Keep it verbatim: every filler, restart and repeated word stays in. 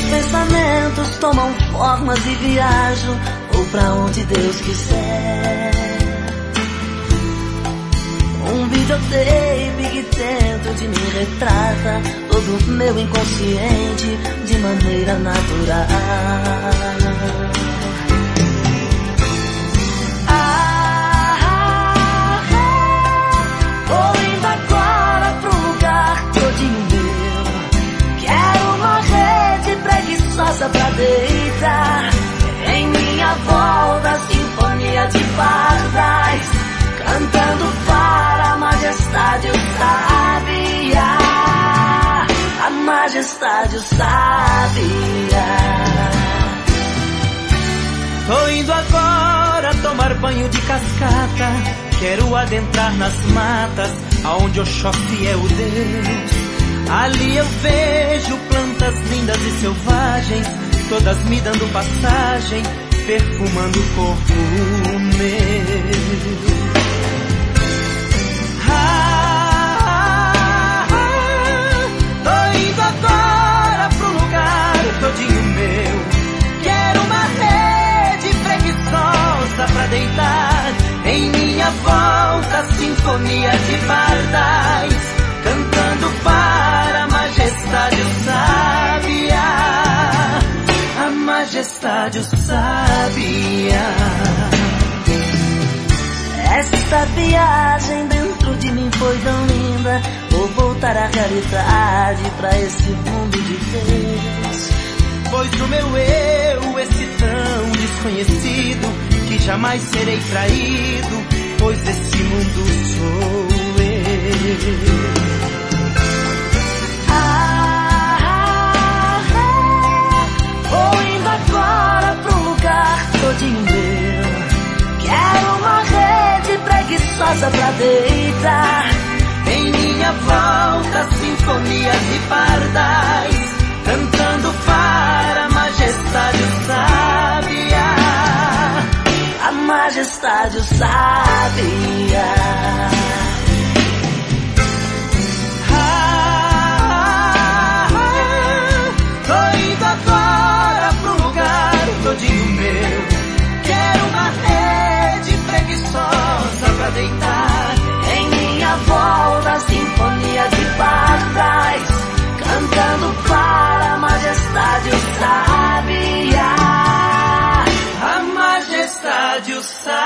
pensamentos tomam formas e viajo, vou pra onde Deus quiser. Um videotape que dentro de mim retrata todo o meu inconsciente de maneira natural. Ah, vou indo agora pro lugar todinho meu. Quero uma rede preguiçosa pra deitar. Em minha volta, sinfonia de pardais, cantando para a majestade o sabiá, a majestade o sabiá. Tô indo agora tomar banho de cascata. Quero adentrar nas matas, aonde Oxóssi é o Deus. Ali eu vejo plantas lindas e selvagens, todas me dando passagem, perfumando o corpo meu. Ah, tô indo agora pro lugar todinho meu. Quero uma rede preguiçosa pra deitar. Em minha volta, sinfonia de pardais, cantando para a majestade o sabiá, a majestade o sabiá. Esta viagem dentro de mim foi tão linda, vou voltar à realidade, pra esse mundo de Deus. Pois no meu eu, esse tão desconhecido, que jamais serei traído, pois esse mundo sou eu. Ah, vou indo agora pro lugar todinho meu. Quero uma rede preguiçosa pra deitar. Em minha volta, sinfonia de pardais, cantando para a majestade o sabiá, a majestade o sabiá. Ah, tô indo agora pro lugar todinho meu. Quero uma rede preguiçosa pra deitar. Em minha volta, sinfonia de pardais, cantando para a majestade o sabiá, a majestade o sabiá.